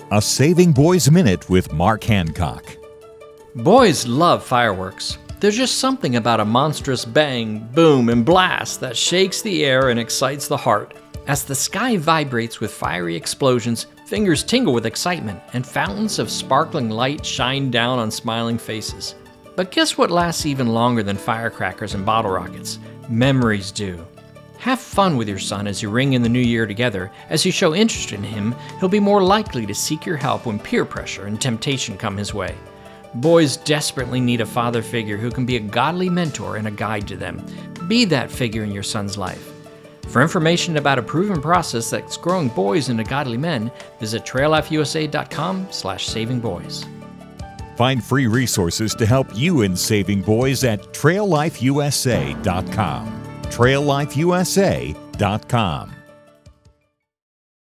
A Saving Boys Minute with Mark Hancock. Boys love fireworks. There's just something about a monstrous bang, boom, and blast that shakes the air and excites the heart. As the sky vibrates with fiery explosions, fingers tingle with excitement, and fountains of sparkling light shine down on smiling faces. But guess what lasts even longer than firecrackers and bottle rockets? Memories do. Have fun with your son as you ring in the new year together. As you show interest in him, he'll be more likely to seek your help when peer pressure and temptation come his way. Boys desperately need a father figure who can be a godly mentor and a guide to them. Be that figure in your son's life. For information about a proven process that's growing boys into godly men, visit traillifeusa.com/savingboys. Find free resources to help you in saving boys at traillifeusa.com. traillifeusa.com.